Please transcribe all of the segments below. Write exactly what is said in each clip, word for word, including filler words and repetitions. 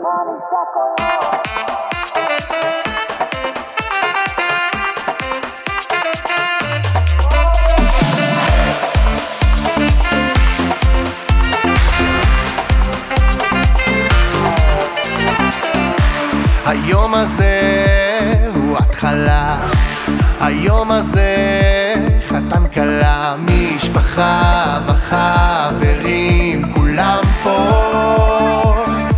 היום הזה הוא התחלה, היום הזה חתן כלה, משפחה וחברים כולם פה.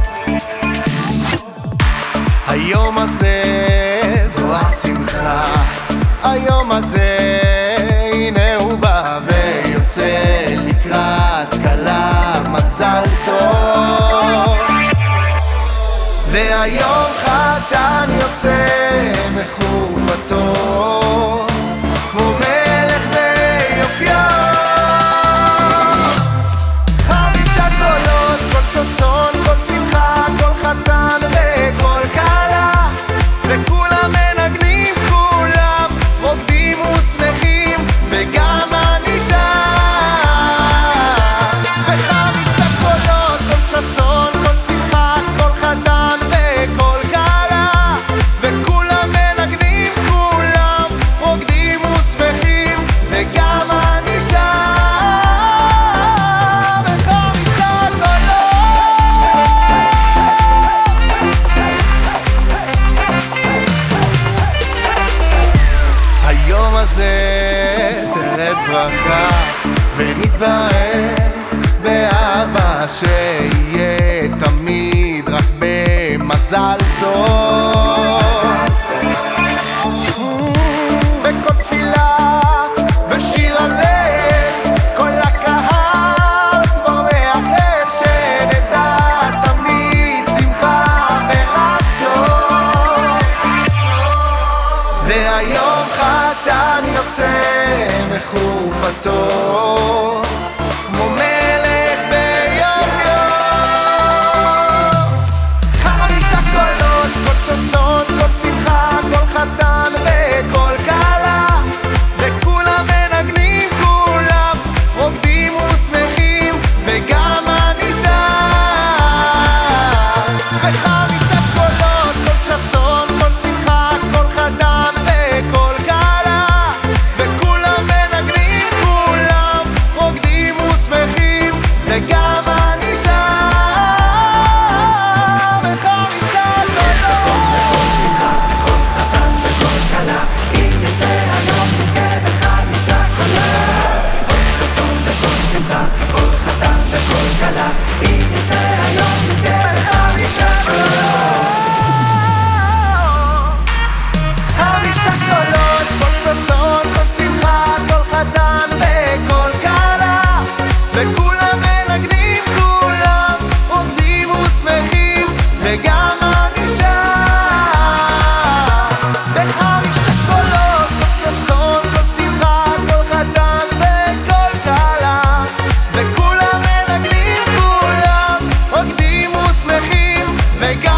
היום הזה זו השמחה, היום הזה הנה הוא בא ויוצא לקראת כלה, מזל טוב. והיום חתן יוצא מחופתו כמו מלך ביופיו, חמישה קולות, כל ששון, כל שמחה, כל חתן וכל כלה, וכולם מנגנים, כולם רוקדים ושמחים, וגם אני שם. וחמישה קולות, כל ששון, כל שמחה, כל חתן וכל כלה, וכולם מנגנים, כולם רוקדים ושמחים, וגם אני שם. וחמישה קולות. היום הזה תרד ברכה ונתברך באהבה, שיהיה תמיד רק במזל טוב. בכל תפילה ושיר הלל כל הקהל כבר מייחל שנדע תמיד שמחה ורק טוב. והיום חתן יוצא מחופתו כמו מלך ביופיו, חמישה קולות, כל ששון, כל שמחה, כל חתן וכל כלה, וכולם מנגנים, כולם רוקדים ושמחים, וגם אני שם. וחמישה קולות, כל ששון, כל שמחה, כל חתן וכל כלה, וכולם מנגנים, כולם רוקדים ושמחים, וגם אני שם. וחמישה קולות, כל ששון, כל שמחה, כל חתן וכל כלה, וכולם מנגנים, כולם רוקדים ושמחים, וגם אני שם. בחמישה קולות, כל ששון, כל שמחה, כל חתן וכל כלה, וכולם מנגנים, כולם רוקדים ושמחים, וגם